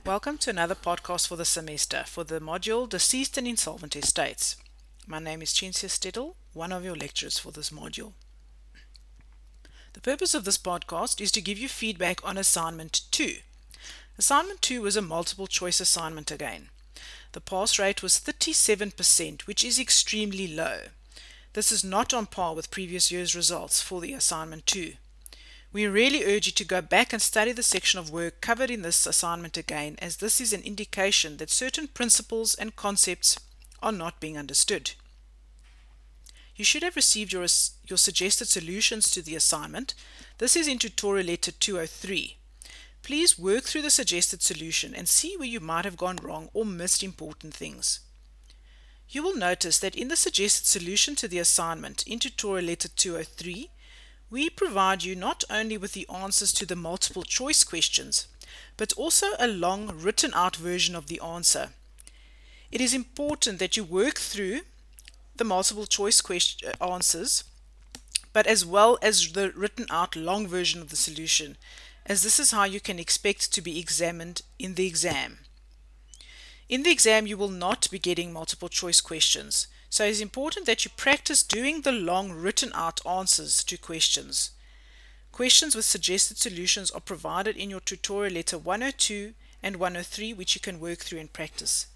Welcome to another podcast for the semester for the module Deceased and Insolvent Estates. My name is Cinzia Stedel, one of your lecturers for this module. The purpose of this podcast is to give you feedback on Assignment 2. Assignment 2 was a multiple choice assignment again. The pass rate was 37%, which is extremely low. This is not on par with previous year's results for the Assignment 2. We really urge you to go back and study the section of work covered in this assignment again, as this is an indication that certain principles and concepts are not being understood. You should have received your suggested solutions to the assignment. This is in Tutorial Letter 203. Please work through the suggested solution and see where you might have gone wrong or missed important things. You will notice that in the suggested solution to the assignment in Tutorial Letter 203, we provide you not only with the answers to the multiple choice questions, but also a long written out version of the answer. It is important that you work through the multiple choice answers, but as well as the written out long version of the solution, as this is how you can expect to be examined in the exam. In the exam, you will not be getting multiple choice questions, so it is important that you practice doing the long written out answers to questions. Questions with suggested solutions are provided in your Tutorial Letter 102 and 103, which you can work through and practice.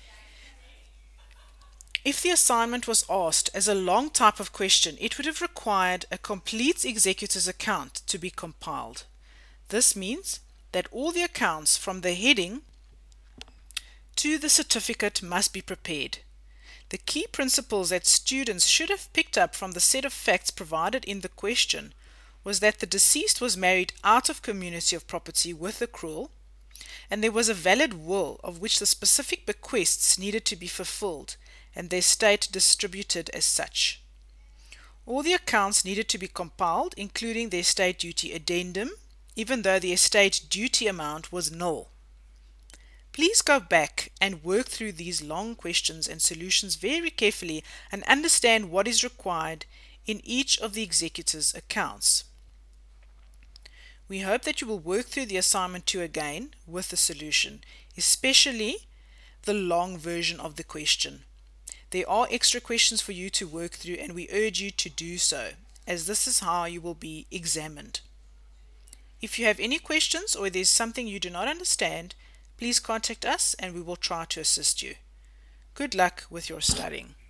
If the assignment was asked as a long type of question, it would have required a complete executor's account to be compiled. This means that all the accounts from the heading to the certificate must be prepared. The key principles that students should have picked up from the set of facts provided in the question was that the deceased was married out of community of property with accrual, and there was a valid will of which the specific bequests needed to be fulfilled and their estate distributed as such. All the accounts needed to be compiled, including the estate duty addendum, even though the estate duty amount was nil. Please go back and work through these long questions and solutions very carefully and understand what is required in each of the executor's accounts. We hope that you will work through the assignment 2 again with the solution, especially the long version of the question. There are extra questions for you to work through, and we urge you to do so, as this is how you will be examined. If you have any questions or there's something you do not understand, please contact us and we will try to assist you. Good luck with your studying.